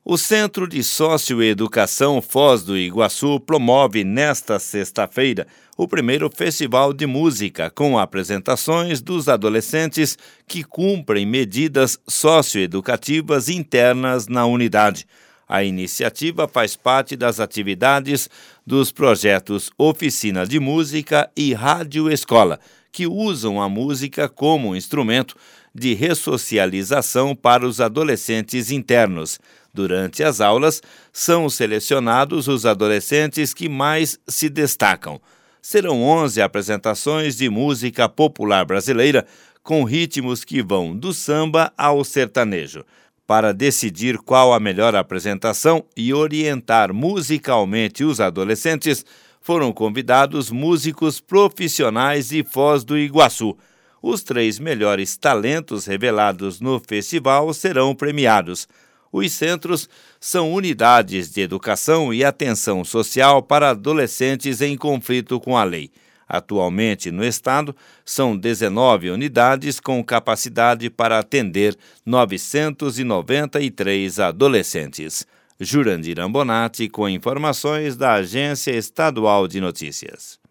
O Centro de Socioeducação Foz do Iguaçu promove nesta sexta-feira o primeiro Festival de Música, com apresentações dos adolescentes que cumprem medidas socioeducativas internas na unidade. A iniciativa faz parte das atividades dos projetos Oficina de Música e Rádio Escola, que usam a música como instrumento de ressocialização para os adolescentes internos. Durante as aulas, são selecionados os adolescentes que mais se destacam. Serão 11 apresentações de música popular brasileira, com ritmos que vão do samba ao sertanejo. Para decidir qual a melhor apresentação e orientar musicalmente os adolescentes, foram convidados músicos profissionais de Foz do Iguaçu. Os 3 melhores talentos revelados no festival serão premiados. Os centros são unidades de educação e atenção social para adolescentes em conflito com a lei. Atualmente, no estado, são 19 unidades com capacidade para atender 993 adolescentes. Jurandir Ambonati, com informações da Agência Estadual de Notícias.